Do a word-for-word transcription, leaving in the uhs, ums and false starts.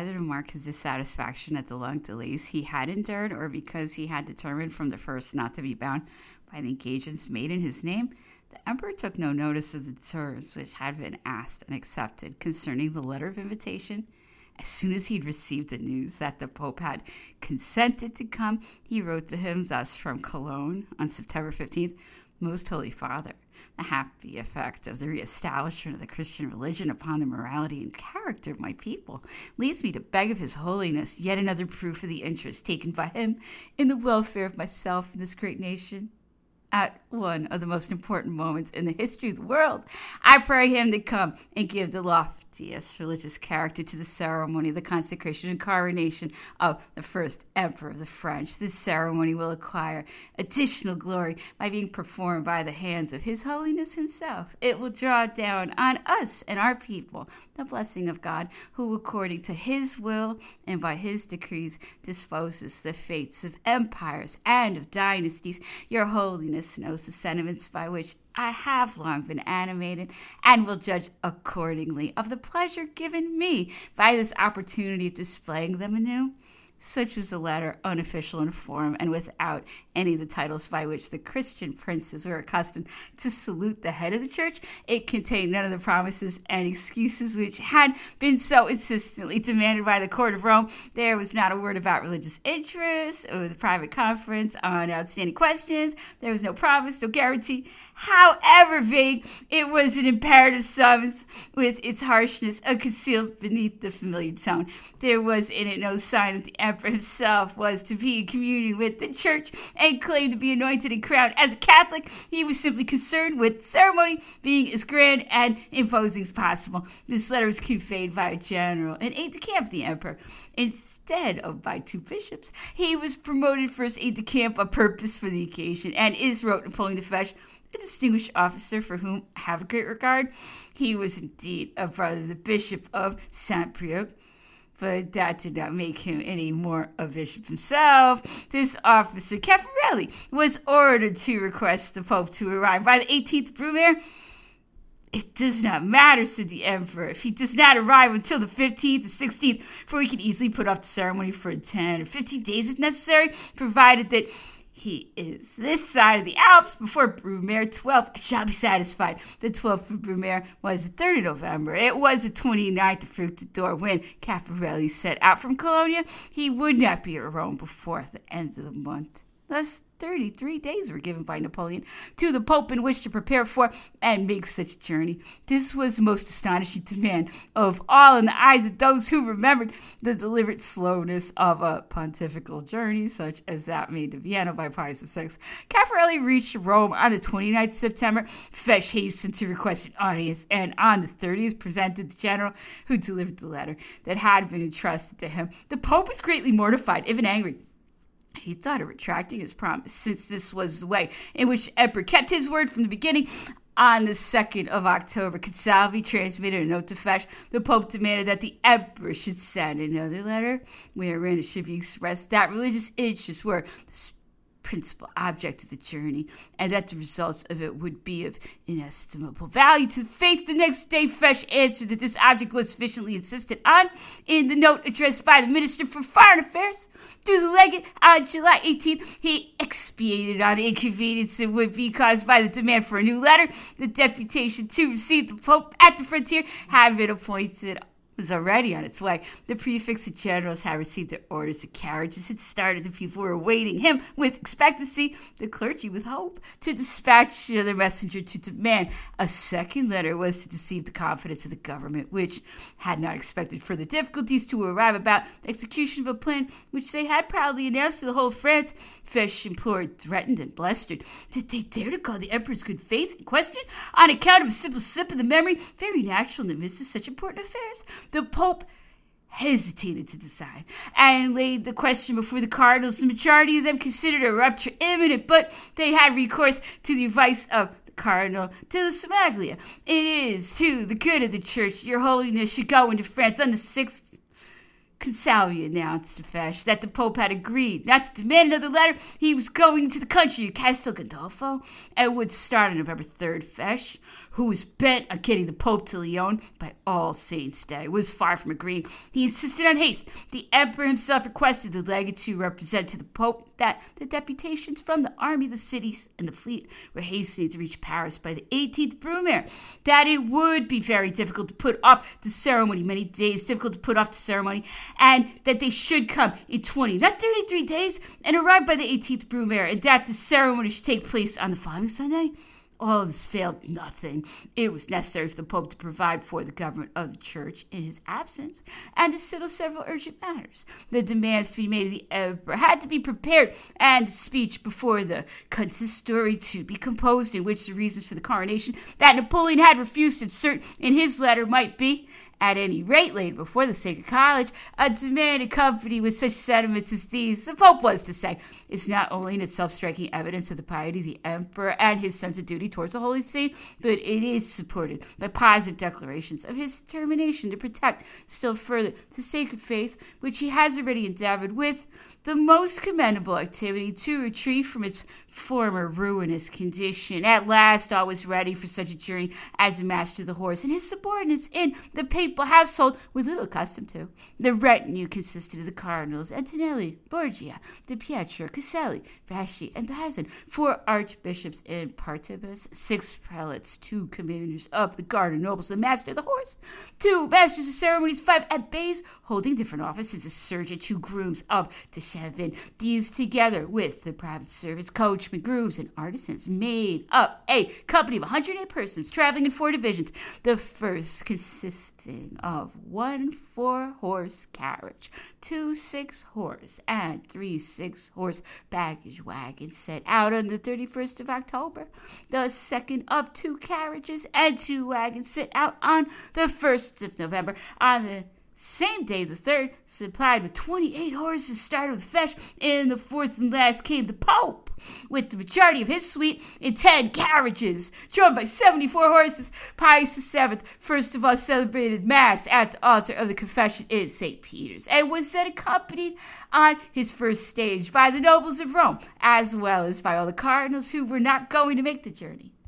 either to mark his dissatisfaction at the long delays he had endured or because he had determined from the first not to be bound by the engagements made in his name, the emperor took no notice of the terms which had been asked and accepted concerning the letter of invitation. As soon as he'd received the news that the Pope had consented to come, he wrote to him thus from Cologne on September fifteenth, Most Holy Father, the happy effect of the reestablishment of the Christian religion upon the morality and character of my people leads me to beg of His Holiness yet another proof of the interest taken by him in the welfare of myself and this great nation. At one of the most important moments in the history of the world, I pray him to come and give the loftiest religious character to the ceremony of the consecration and coronation of the first emperor of the French. This ceremony will acquire additional glory by being performed by the hands of His Holiness himself. It will draw down on us and our people the blessing of God, who according to His will and by His decrees disposes the fates of empires and of dynasties. Your Holiness knows the sentiments by which I have long been animated and will judge accordingly of the pleasure given me by this opportunity of displaying them anew. Such was the letter, unofficial in form and without any of the titles by which the Christian princes were accustomed to salute the head of the church. It contained none of the promises and excuses which had been so insistently demanded by the court of Rome. There was not a word about religious interests or the private conference on outstanding questions. There was no promise, no guarantee. However vague, it was an imperative summons with its harshness concealed beneath the familiar tone. There was in it no sign that the emperor himself was to be in communion with the church and claimed to be anointed and crowned as a Catholic. He was simply concerned with ceremony being as grand and imposing as possible. This letter was conveyed by a general and aide-de-camp of the emperor instead of by two bishops. He was promoted first aide-de-camp on purpose for the occasion, and is, wrote Napoleon de Fesch, a distinguished officer for whom I have a great regard. He was indeed a brother of the Bishop of Saint-Prieuc, but that did not make him any more a bishop himself. This officer, Caffarelli, was ordered to request the Pope to arrive by the eighteenth Brumaire. It does not matter, said the emperor, if he does not arrive until the fifteenth or sixteenth, for we can easily put off the ceremony for ten or fifteen days if necessary, provided that he is this side of the Alps before Brumaire twelfth. I shall be satisfied. The twelfth of Brumaire was the third of November. It was the twenty-ninth of Fructidor when Caffarelli set out from Cologne. He would not be at Rome before the end of the month. Thus, thirty-three days were given by Napoleon to the Pope in which to prepare for and make such a journey. This was the most astonishing demand of all in the eyes of those who remembered the deliberate slowness of a pontifical journey, such as that made to Vienna by Pius the sixth. Caffarelli reached Rome on the twenty-ninth of September. Fesch hastened to request an audience, and on the thirtieth presented the general who delivered the letter that had been entrusted to him. The Pope was greatly mortified, even angry. He thought of retracting his promise, since this was the way in which the emperor kept his word from the beginning. On the second of October, Consalvi transmitted a note to Fesch. The Pope demanded that the emperor should send another letter wherein it should be expressed that religious interests were the principal object of the journey, and that the results of it would be of inestimable value to the faith. The next day, Fesch answered that this object was sufficiently insisted on in the note addressed by the Minister for Foreign Affairs to the legate on July eighteenth. He expatiated on the inconvenience that would be caused by the demand for a new letter. The deputation to receive the Pope at the frontier had been appointed was already on its way. The prefects and generals had received their orders. The carriages had started. The people were awaiting him with expectancy. The clergy with hope. To dispatch their messenger to demand a second letter was to deceive the confidence of the government, which had not expected further difficulties to arrive about the execution of a plan which they had proudly announced to the whole of France. Fesch implored, threatened, and blustered. Did they dare to call the emperor's good faith in question on account of a simple slip of the memory? Very natural in the midst of such important affairs. The Pope hesitated to decide and laid the question before the cardinals. The majority of them considered a rupture imminent, but they had recourse to the advice of the Cardinal de la Smaglia. It is to the good of the church your holiness should go into France on the sixth Consalvi announced to Fesch that the Pope had agreed not to demand another letter. He was going to the country of Castel Gandolfo and would start on November third. Fesch, who was bent on getting the Pope to Lyon by All Saints' Day, was far from agreeing. He insisted on haste. The Emperor himself requested the legate to represent to the Pope that the deputations from the army, the cities, and the fleet were hastening to reach Paris by the eighteenth Brumaire, that it would be very difficult to put off the ceremony, many days difficult to put off the ceremony, and that they should come in twenty, not thirty-three days, and arrive by the eighteenth Brumaire, and that the ceremony should take place on the following Sunday. All this failed nothing. It was necessary for the Pope to provide for the government of the Church in his absence and to settle several urgent matters. The demands to be made of the Emperor had to be prepared, and a speech before the consistory to be composed, in which the reasons for the coronation that Napoleon had refused to insert in his letter might be, at any rate, laid before the Sacred College. A demand accompanied with such sentiments as these, the Pope was to say, is not only in itself striking evidence of the piety of the Emperor and his sense of duty towards the Holy See, but it is supported by positive declarations of his determination to protect still further the sacred faith, which he has already endeavored with the most commendable activity to retrieve from its former ruinous condition. At last all was ready for such a journey as the master of the horse and his subordinates in the papal household were little accustomed to. The retinue consisted of the cardinals Antonelli, Borgia, De Pietro, Caselli, Baschi, and Bazin, four archbishops in partibus, six prelates, two commanders of the guard of nobles, the master of the horse, two masters of ceremonies, five abbés holding different offices, a surgeon, two grooms of the Chauvin. These, together with the private servants, coachmen, grooms, and artisans, made up a company of one hundred eight persons traveling in four divisions. The first consisting of one four-horse carriage, two six-horse, and three six-horse baggage wagons set out on the thirty-first of October. The second of two carriages and two wagons set out on the first of November. On the same day, the third, supplied with twenty-eight horses, started with Fesch. In the fourth and last came the Pope, with the majority of his suite in ten carriages, drawn by seventy-four horses. Pius the Seventh first of all celebrated Mass at the altar of the Confession in Saint Peter's, and was then accompanied on his first stage by the nobles of Rome, as well as by all the cardinals who were not going to make the journey.